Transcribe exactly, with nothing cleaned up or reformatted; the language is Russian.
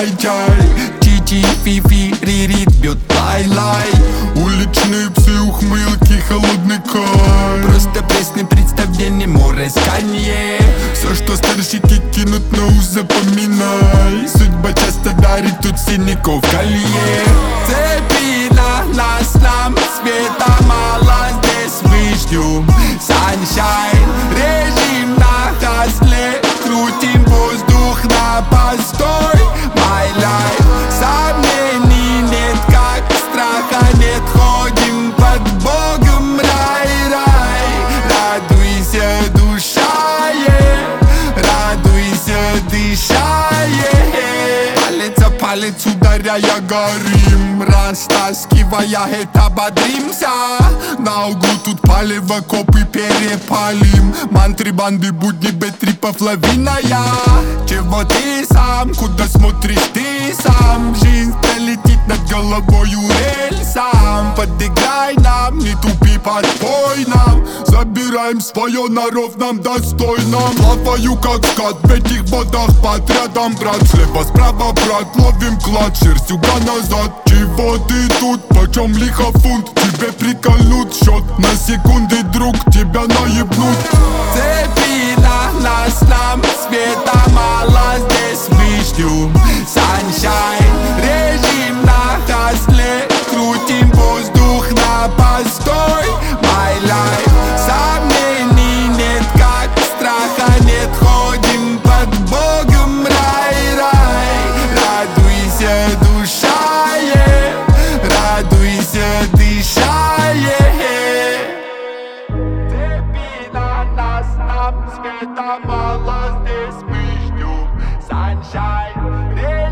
чай-чай. Чи-чи, фи-фи, ри-рит, бьет лай-лай. Уличные псы, ухмылки, холодный кайф. Просто пресный представление, море с Канье. Все, что старшики кинут на ус, запоминай. Судьба часто дарит тут синяков колье. Цепи на нас, нам света мало, здесь мы ждем sunshine. Режим на хасле, крутим воздух на постой. My life, сомнений нет, как страха нет, ходим под Богом, рай-рай. Радуйся, душа, yeah. Радуйся, дыша, yeah. Палец о палец ударяя горим, растаскивая это бодримся. На углу тут палево, копы перепалим. Мантры, банды, будни, бэтрипов лавиная. Чего ты сам, куда смотришь ты сам? Жизнь пролетит над головою рельсам. Подыграй нам, не тупи, подпой нам. Забираем свое на ровном достойном. Плаваю как скат в этих водах подрядом, брат. Слева, справа, брат, ловим клад, шерстюга назад. Чего ты тут, почем лихо фунт? Тебе приколют счет на секунды, друг, тебя наебнут. Цепи на нас, нам света мало, здесь мы ждем sunshine. Режим на хасле, крутим воздух на постой. My life, сомнений нет, как страха нет, ходим под Богом, рай-рай. Радуйся, душа, yeah. Радуйся, дыша, yeah. Цепи на нас, нам света мало, здесь мы ждем sunshine.